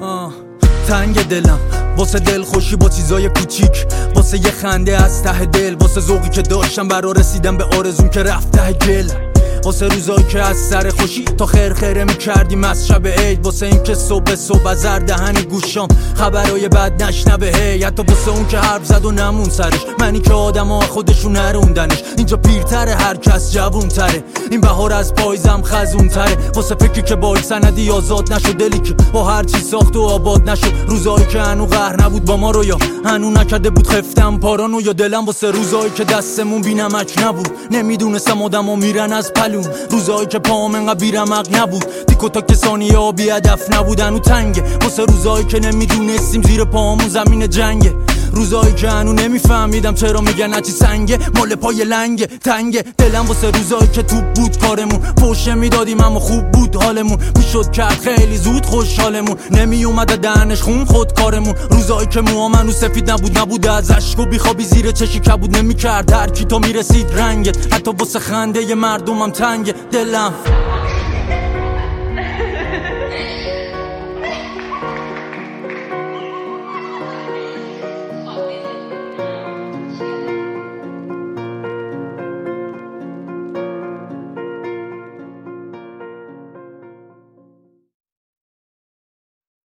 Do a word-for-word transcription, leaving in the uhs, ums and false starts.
آه. تنگ دلم واسه دل خوشی با چیزای کوچیک، واسه یه خنده از ته دل، واسه ذوقی که داشتم برا رسیدم به آرزوم که رفت ته گل، واسه روزایی که از سر خوشی تا خیر خیره میکردیم از شب عید، واسه این که صبح صبح از هر دهن گوشام خبرای بد نشنوه هی، حتی واسه اون که حرف زد و نمون سرش، منی که آدما خودشون نروندنش، اینجا پیرتره هر کس جوونتره، این بهار از پاییزم خزونتره، واسه فکری که با سندی آزاد نشد، دلی که با هر چی ساخت و آباد نشد، روزایی که هنو قهر نبود با ما رو یا هنو نکرده بود خفتم پارانو، یا دلم واسه روزایی که دستمون بی‌نمک نبود، نمیدونستم آدما میرن از پلون، روزایی که پام انقدر بیرمق نبود، تیکو تا که ثانیه ها بی هدف نبود، هنو تنگه واسه روزایی که نمیدونستیم زیر پامون زمین جنگه، روزایی که هنو نمیفهمیدم چرا میگن هرچی سنگه مال پای لنگه تنگه، دلم واسه روزایی که توپ بود کارمون، پوشه میدادیم اما خوب بود حالمون، میشد کرد خیلی زود خوشحالمون، نمیومد دهنش خون خود کارمون، روزایی که موام هنو سفید نبود، نبود از اشک و بیخوابی زیر چشی کبود، نمیکرد هر کی تا میرسید رنگت، حتی واسه خنده ی مردمم تنگه دلم.